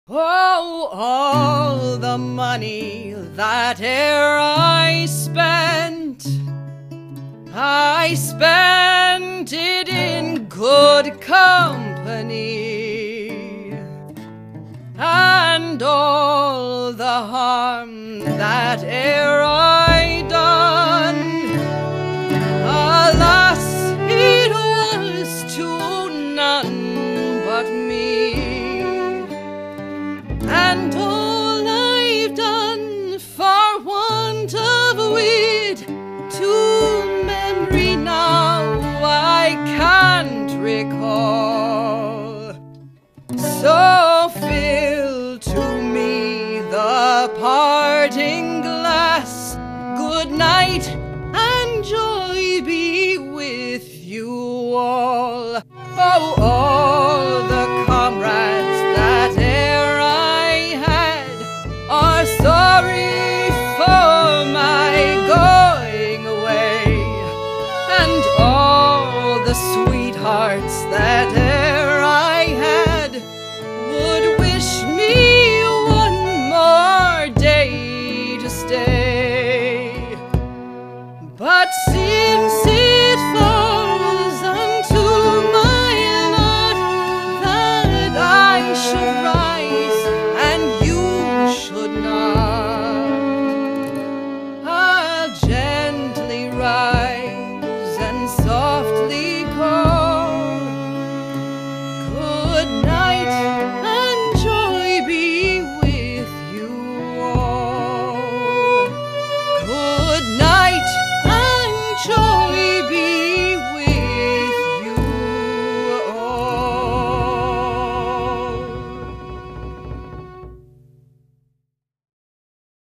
Oh, all the money that e'er I spent it in good company, and all the harm that e'er I done, alas, it was to none but me. And all I've done for want of wit, to memory now I can't recall. So fill to me the parting glass. Good night and joy be with you all. Oh,